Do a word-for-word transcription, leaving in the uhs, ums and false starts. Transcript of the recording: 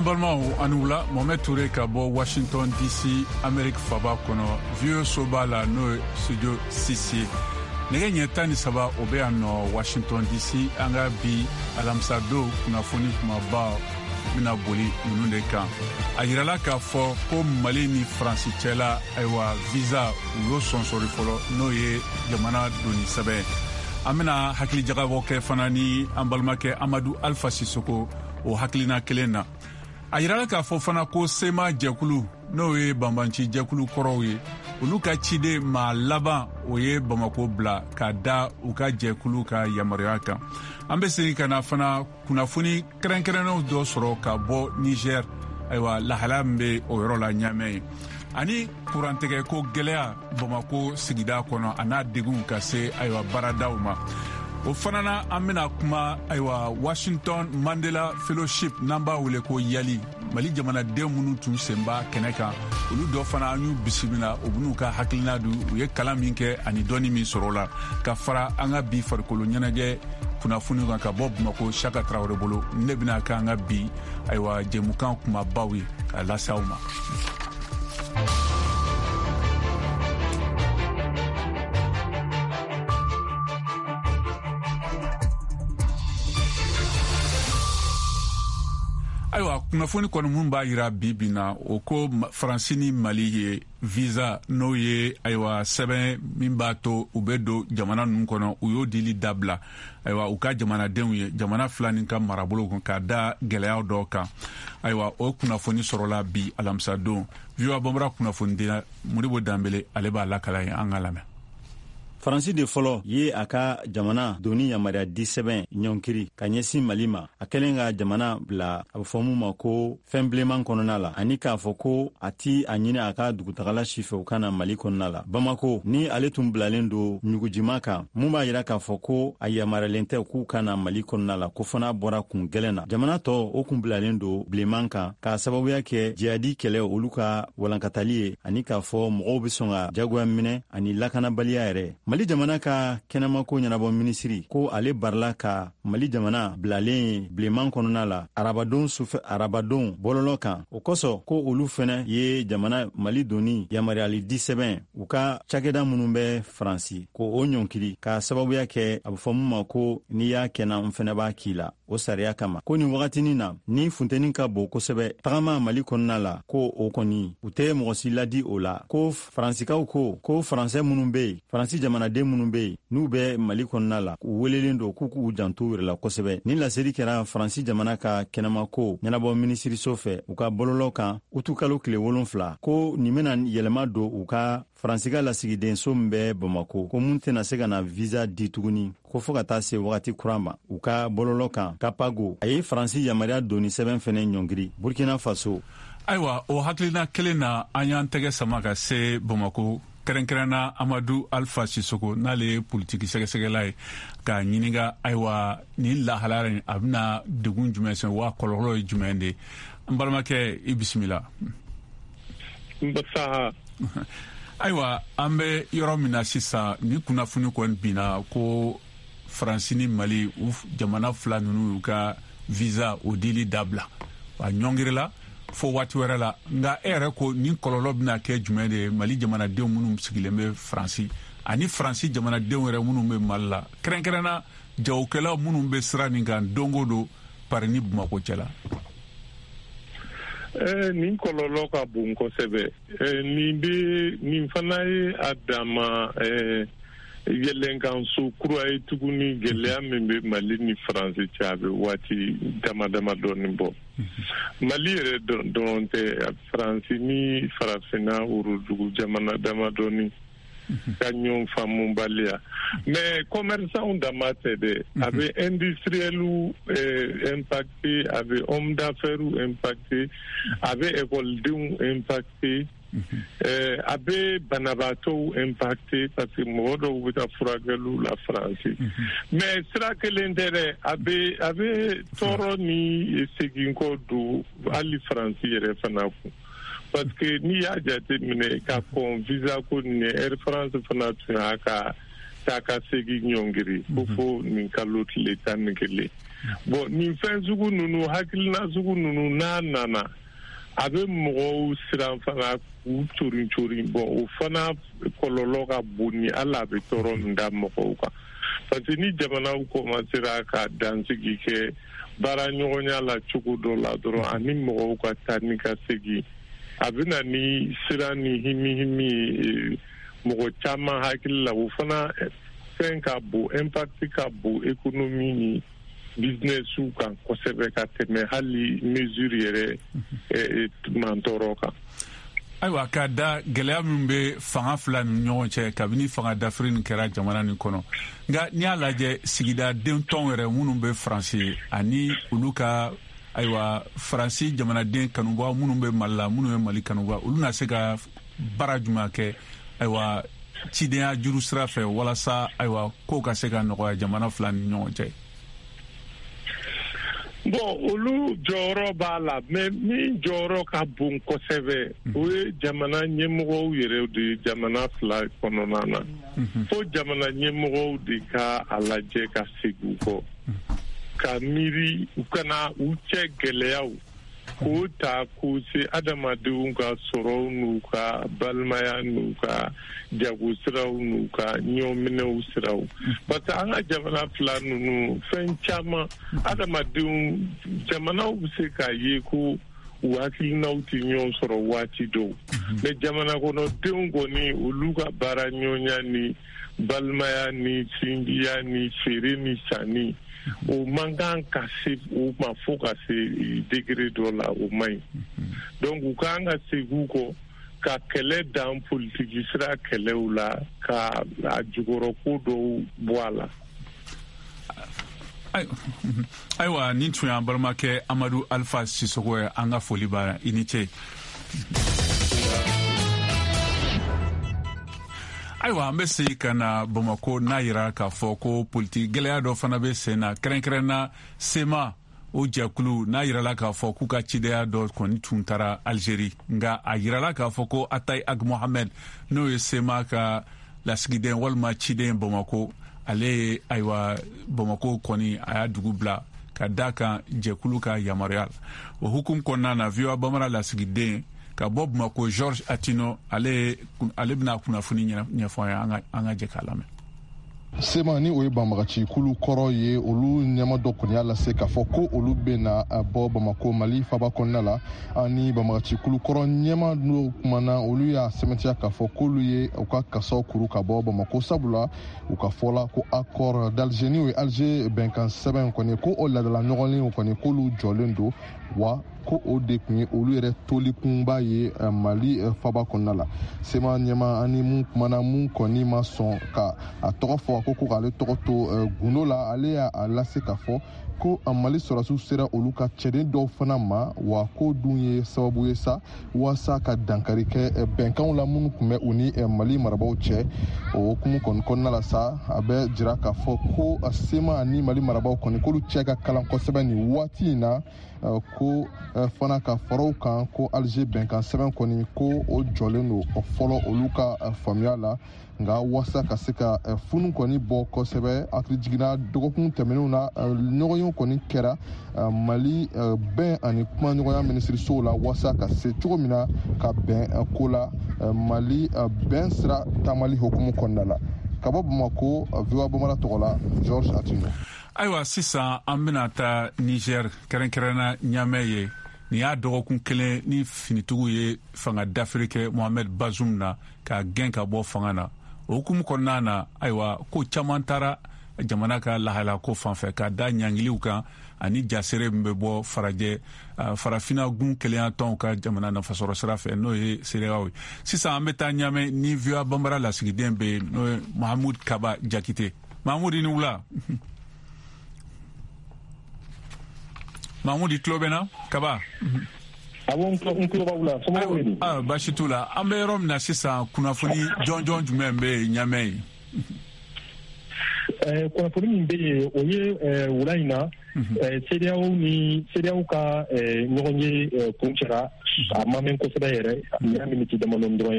Ambalma Anoula, Mohamed Touré Kabo, Washington D C, Amérique Faba Kono, Vieux Sobala, no Studio Sissi. Nege nyetani saba obe ano Washington D C, anga bi alamsado kunafoni kumaba mina boli nunde kan. Ayirala ka fo ko Mali ni France chela aywa visa uyo sonsori folo no ye jamana doni sabe. Amina hakili jagabo ke fanani ambalma ke Amadou Alpha Sissoko o hakilina kelena. Ayirala ka fo fana ko sema jekulu no ye bambanci jekulu koro ye olu ka cide ma laban o ye Bamako bla ka da u ka jekulu ka yamaruya kan. An bɛ segin ka na fana kunnafoni kɛrɛnkɛrɛnnenw dɔ sɔrɔ ka bɔ Niger ayiwa lahala min bɛ o yɔrɔ la ɲamɛ ye ani kurantigɛ ko gɛlɛya Bamako sigida kɔnɔ a n'a degun ka se ayiwa baaradaw ma. O fana na an bɛna kuma ayiwa Washington Mandela Fellowship n'an b'a wele ko yali Mali jamanaden minnu tun sen b'a kɛnɛ kan olu dɔ fana an y'u bisimila u b'u ka hakilina du u ye kalan min kɛ ani dɔnni min sɔrɔ o la ka fara an ka bi farikolo ɲɛnajɛ kunnafoni kan ka bɔ Bamako Chaka Traoré bolo ne bɛna kɛ an ka bi ayiwa jɛmukan kumabaw ye k'a lase aw ma. Ayiwa kunnafoni kɔni mun b'a yira bi bi na o ko Faransi ni Mali ye visa n'o ye ayiwa sɛbɛn min b'a to u bɛ don jamana ninnu kɔnɔ u y'o dili dabila ayiwa u ka jamanadenw ye jamana fila nin ka marabolo kan ka da gɛlɛyaw dɔw kan ayiwa o kunnafoni sɔrɔla bi alamisa don viwa bɔnbara kunnafoni dila Modibo Dambele ale b'a lakala ye an ka lamɛn. Faransi de fɔlɔ ye a ka jamana doni yamaruya di sɛbɛn ɲɔnkiri ka ɲɛsin Mali ma a kɛlen ka jamana bila a bɛ fɔ mun ma ko fɛn bilenman kɔnɔna la ani k'a fɔ ko a ti a ɲini a ka dugutagala sifɛ u kana Mali kɔnɔna la. Bamako ni ale tun bilalen don ɲugujima kan mun b'a yira k'a fɔ ko a yamaruyalen tɛ k'u kana Mali kɔnɔna la ko fana bɔra kun gɛlɛn na. Jamana tɔ o kun bilalen don bilenman kan k'a sababuya kɛ jihadi kɛlɛ olu ka walankatali ye ani k'a fɔ mɔgɔw bɛ sɔn ka jagoya minɛ ani lakanabaliya yɛrɛ. Mali jamana ka kɛnɛmako ɲɛnabɔ minisiri ko ale barila ka Mali jamana bilalen bilenman kɔnɔna la arabadon sufɛ arabadon bɔlɔlɔ kan o kosɔn ko olu fɛnɛ ye jamana Mali doni yamaruyali di sɛbɛn u ka cakɛda minnu bɛ Faransi ko o ɲɔnkiri ka sababuya kɛ a bɛ fɔ mun ma ko n'i y'a kɛna n fɛnɛ b'a k'i la o sariya kama ko nin wagatinin na ni funteni ka bon kosɛbɛ tagama Mali kɔnɔna la ko o kɔni u tɛ mɔgɔ si ladi o la ko Faransikaw ko ko Faransɛ minnu bɛ yen Faransi jamanaden minnu bɛ yen n'u bɛ Mali kɔnɔna la u welelen don k'u k'u janto yɛrɛ la kosɛbɛ ni laseli kɛra Faransi jamana ka kɛnɛmako ɲɛnabɔ minisiriso fɛ u ka bɔlɔlɔ kan utu kalo tile wolonfila ko nin bɛna yɛlɛma don u ka Faransi ka lasigidenso min bɛ Bamako ko mun tɛna se ka na visa di tuguni ko fɔ ka taa se wagati kura ma u ka bɔlɔlɔ kan Kapago a ye Faransi yamaruya doni sɛbɛn fɛnɛ ɲɔngiri Burkina Faso. Ayiwa o hakilina kelen na an y'an tɛgɛ sama ka se Bamako kɛrɛnkɛrɛnna Amadou Alpha Sissoko n'ale ye politiki sɛgɛsɛgɛla ye k'a ɲininka ayiwa nin lahala in a bɛna degun jumɛn sɛn wa kɔlɔlɔ ye jumɛn de n balimakɛ i bisimila. Ayiwa an bɛ yɔrɔ min na sisan ni kunnafoni kɔni binna ko Faransi ni Mali u jamana fila ninnu y'u ka visa o dili dabila a ɲɔngirila fo waati wɛrɛ la nka e yɛrɛ ko nin kɔlɔlɔ bɛna kɛ jumɛn de ye Mali jamanadenw minnu sigilen bɛ Faransi ani Faransi jamanadenw yɛrɛ minnu bɛ Mali la kɛrɛnkɛrɛnna jagokɛlaw minnu bɛ sira nin kan don o don Paris ni Bamako cɛla. Nin kɔlɔlɔ ka bon kosɛbɛ nin bɛ nin fana ye a dama yɛlɛnkanso kura ye tuguni gɛlɛya min bɛ Mali ni Faransi cɛ a bɛ waati dama dama dɔɔnin bɔ. Mali yɛrɛ dɔrɔn tɛ Faransi ni farafinna worodugu jamana dama dɔɔnin ka ɲɔgɔn faamubaliya mais commerçants dama tɛ dɛ a bɛ industriels impacté a bɛ hommes d'affaires impacté a bɛ écoledenw impacté a bɛ banabaatɔw impacté parce que mɔgɔ dɔw bɛ ka furakɛliw la Faransi mais sira kelen tɛ dɛ a bɛ a bɛ tɔɔrɔ ni seginkɔ don hali Faransi yɛrɛ fana kun parce que n'i y'a jate minɛ ka kɔn visa ko nin Air France fana tun y'a ka takasegi nyongiri fofo nin kalo tile tan ni kelen bon nin fɛn sugu ninnu hakilina sugu ninnu n'a nana a bɛ mɔgɔw siran fana k'u corin corin bon o fana kɔlɔlɔ ka bon ni hali a bɛ tɔɔrɔ min da mɔgɔw kan parce que ni jamanaw commencera ka dansigi kɛ baara ɲɔgɔnya la cogo dɔ la dɔrɔn ani mɔgɔw ka taa ni ka segin a bɛ na ni siran ni himi himi ye mɔgɔ caman hakili la o fana fɛn ka bon impact ka bon économie ni businessu kan kosɛbɛ ka tɛmɛ hali mesure yɛrɛ mantɔrɔ kan ayiwa ka da gɛlɛya min bɛ fanga fila ni ɲɔgɔn cɛ kabini fanga dafiri nin kɛra jamana nin kɔnɔ nka n'i y'a lajɛ sigida den tɔn yɛrɛ minnu bɛ faransi ani olu ka ayiwa faransi jamanaden kanuba minnu bɛ mali la minnu bɛ mali kanuba olu na se ka baara jumɛn kɛ ayiwa cidenya juru sira fɛ walasa ayiwa kow ka se ka nɔgɔya jamana fila ni ɲɔgɔn cɛ. bon olu jɔyɔrɔ b'a la mais min jɔyɔrɔ ka bon kosɛbɛ o ye jamana ɲɛmɔgɔw yɛrɛ de jamana fila kɔnɔna na fo jamana ɲɛmɔgɔw de ka a lajɛ ka segin u kɔ ka miiri u kana u cɛ gɛlɛyaw k'o ta k'o se adamadenw ka sɔrɔw n'u ka balimaya n'u ka jagosiraw n'u ka ɲɔminɛw siraw parce que an ka jamana fila ninnu fɛn caman adamadenw jamanaw bɛ se k'a ye ko u hakilinaw tɛ ɲɔgɔn sɔrɔ waati dɔw mais jamana kɔnɔdenw kɔni olu ka baara ɲɔgɔnya ni balimaya ni sinjiya ni feere ni sanni o man kan ka se o ma fo ka se degré dɔ la o man ɲi donc u kan ka segin u kɔ ka kɛlɛ dan politiki sira kɛlɛw la ka a jukɔrɔko dɔw bɔ a la. ayiwa nin tun y'an balimakɛ amadu alifa sisoko ye an ka foli b'a i ni ce. ayiwa an bɛ segin ka na bamako n'a yira k'a fɔ ko politiki gɛlɛya dɔ fana bɛ sen na kɛrɛnkɛrɛnna sema o jɛkulu n'a yirala k'a fɔ k'u ka cideya dɔ kɔni tun taara Algérie nka a yirala k'a fɔ ko Atayi Ag Mohamed n'o ye sema ka lasigiden walima ciden Bamako ale ye ayiwa Bamako kɔni a y'a dugu bila ka da kan jɛkulu ka yamaruya la o hukumu kɔnɔna na V O A Bamara lasigiden ka bɔ Bamako Georges Atino ale ale bɛna kunnafoni ɲɛfɔ an an ka jɛ k'a lamɛn. sema ni o ye banbagaci kulu kɔrɔ ye olu ɲɛma dɔ kɔni y'a lase k'a fɔ ko olu bɛna bɔ Bamako Mali faba kɔnɔna la ani banbagaci kulu kɔrɔ ɲɛma dɔ kumana olu y'a sɛmɛntiya k'a fɔ k'olu ye u ka kasaw kuru ka bɔ Bamako sabula u ka fɔla ko accord d'Alger ni o ye Alger bɛnkan sɛbɛn kɔni ko o ladala ɲɔgɔnlen kɔni k'olu jɔlen don wa ko o de tun ye olu yɛrɛ tolikunba ye Mali faba kɔnɔna la sema ɲɛma ani mun kumana mun kɔni ma sɔn ka a tɔgɔ fɔ ko ko k'ale tɔgɔ to gundo la ale y'a lase k'a fɔ ko Mali sɔrɔsiw sera olu ka cɛden dɔw fana ma wa ko dun ye sababu ye sa waasa ka dankari kɛ bɛnkanw la minnu tun bɛ u ni Mali marabaw cɛ o hukumu kɔni kɔnɔna la sa a bɛ jira k'a fɔ ko sema ani Mali marabaw kɔni k'olu cɛ ka kalan kosɛbɛ nin waati in na ko fana ka faraw kan ko Alger bɛnkan sɛbɛn kɔni ko o jɔlen don fɔlɔ olu ka faamuya la nka waasa ka se ka funu kɔni bɔ kosɛbɛ hakili jiginna dɔgɔkun tɛmɛnenw na ɲɔgɔnyew kɔni kɛra Mali bɛn ani kuma ɲɔgɔnya minisirisow la waasa ka se cogo min na ka bɛn ko la Mali bɛn sira taamali hukumu kɔnɔna la ka bɔ Bamako V O A Bamara tɔgɔ la Georges Atino. ayiwa sisan an bɛna taa Niger kɛrɛnkɛrɛnna Ɲamɛ ye nin y'a dɔgɔkun kelen ni finitigiw ye fanga dafiri kɛ Mohamed Bazoum na ka gɛn ka bɔ fanga na o hukumu kɔnɔna na ayiwa ko caman taara jamana ka lahala ko fanfɛ ka da ɲangiliw kan ani jasere min bɛ bɔ farajɛ farafina gun kelenya tɔnw ka jamana nafasɔrɔ sira fɛ n'o ye seereyaw ye sisan an bɛ taa Ɲamɛ ni V O A Bambara lasigiden bɛ yen n'o ye Mahamud Kaba Jakite. Mahamud i ni wula. Mahamud i tulo bɛ na Kaba. Ah, baasi t'u la an bɛ yɔrɔ min na sisan kunnafoni jɔnjɔn jumɛn bɛ Ɲamɛ ye. kunnafoni min bɛ yen o ye wula in na CEDEAO ni CEDEAO ka ɲɔgɔn ye kun cɛra a ma mɛn kosɛbɛ yɛrɛ a miniti damadɔni dɔrɔn